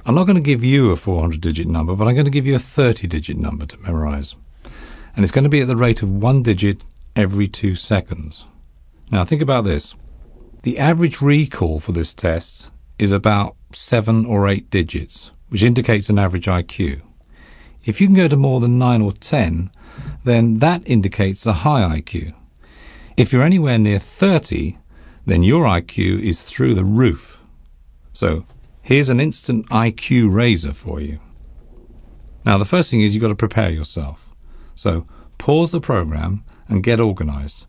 I'm not going to give you a 400-digit number, but I'm going to give you a 30-digit number to memorize. And it's going to be at the rate of 1 digit every 2 seconds. Now think about this. The average recall for this test is about 7 or 8 digits, which indicates an average IQ. If you can go to more than 9 or 10, then that indicates a high IQ. If you're anywhere near 30, then your IQ is through the roof. So here's an instant IQ raiser for you. Now the first thing is you've got to prepare yourself. So pause the program and get organized.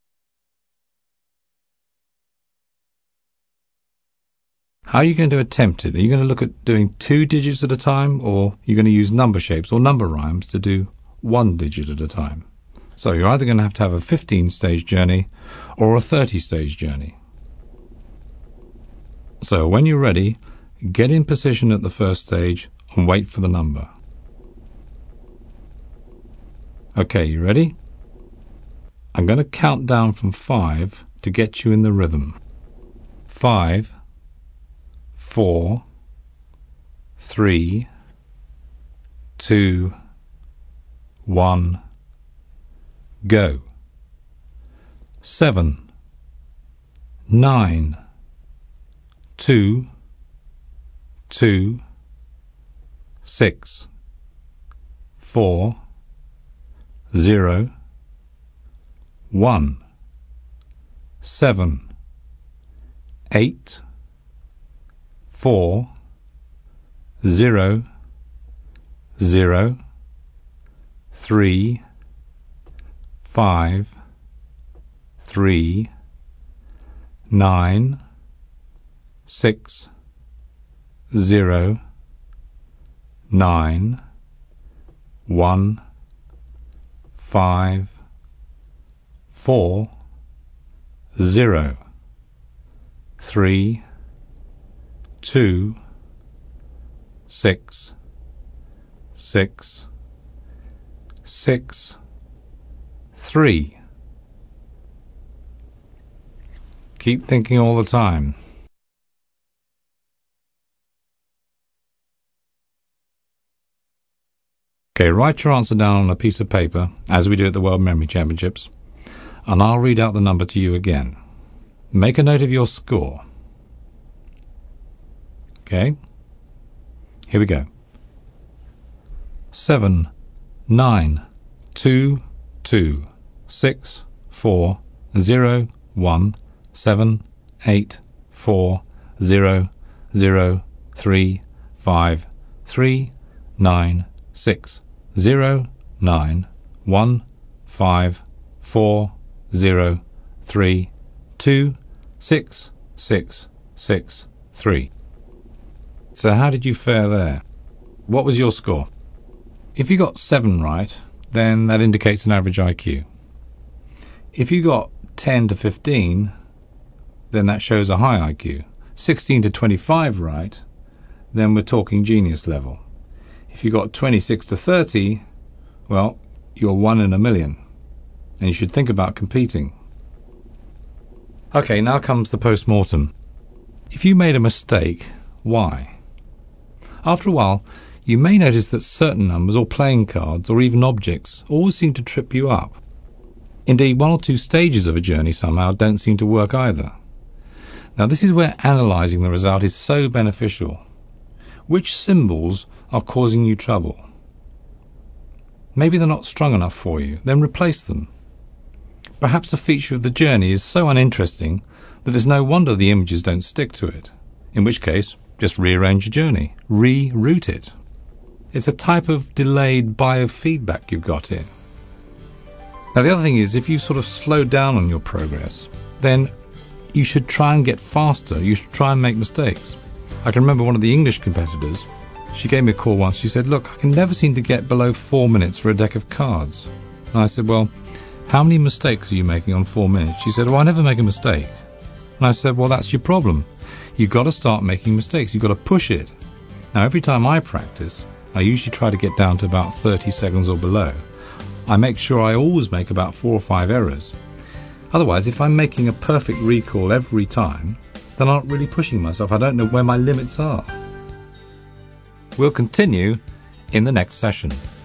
How are you going to attempt it? Are you going to look at doing 2 digits at a time, or are you going to use number shapes or number rhymes to do 1 digit at a time? So you're either going to have a 15-stage journey or a 30-stage journey. So when you're ready, get in position at the first stage and wait for the number. Okay, you ready? I'm going to count down from 5 to get you in the rhythm. 5, 4, 3, 2, 1, go. 7, 9, 2, 2, 6, 4, 0, 1, 7, 8, 4, 0, 0, 3, 5, 3, 9, 6, 0, 9, 1, 5, 4, 0, 3, 2, 6, 6, 6, 3. Keep thinking all the time. Okay, write your answer down on a piece of paper, as we do at the World Memory Championships, and I'll read out the number to you again. Make a note of your score. Okay, here we go. 7, 9, 2, 2, 6, 4, 0, 1, 7, 8, 4, 0, 0, 3, 5, 3, 9, 6, 0, 9, 1, 5, 4, 0, 3, 2, 6, 6, 6, 3. So how did you fare there? What was your score? If you got 7 right, then that indicates an average IQ. If you got 10 to 15, then that shows a high IQ. 16 to 25 right, then we're talking genius level. If you got 26 to 30, well, you're 1 in a million, and you should think about competing. Okay, now comes the post-mortem. If you made a mistake, why? After a while, you may notice that certain numbers or playing cards or even objects always seem to trip you up. Indeed, 1 or 2 stages of a journey somehow don't seem to work either. Now this is where analysing the result is so beneficial. Which symbols are causing you trouble? Maybe they're not strong enough for you, then replace them. Perhaps a feature of the journey is so uninteresting that it's no wonder the images don't stick to it, in which case just rearrange your journey, reroute it. It's a type of delayed biofeedback you've got here. Now the other thing is, if you sort of slow down on your progress, then you should try and get faster, you should try and make mistakes. I can remember one of the English competitors, she gave me a call once, she said, look, I can never seem to get below 4 minutes for a deck of cards. And I said, well, how many mistakes are you making on 4 minutes? She said, well, I never make a mistake. And I said, well, that's your problem. You've got to start making mistakes, you've got to push it. Now every time I practice, I usually try to get down to about 30 seconds or below. I make sure I always make about 4 or 5 errors. Otherwise, if I'm making a perfect recall every time, then I'm not really pushing myself. I don't know where my limits are. We'll continue in the next session.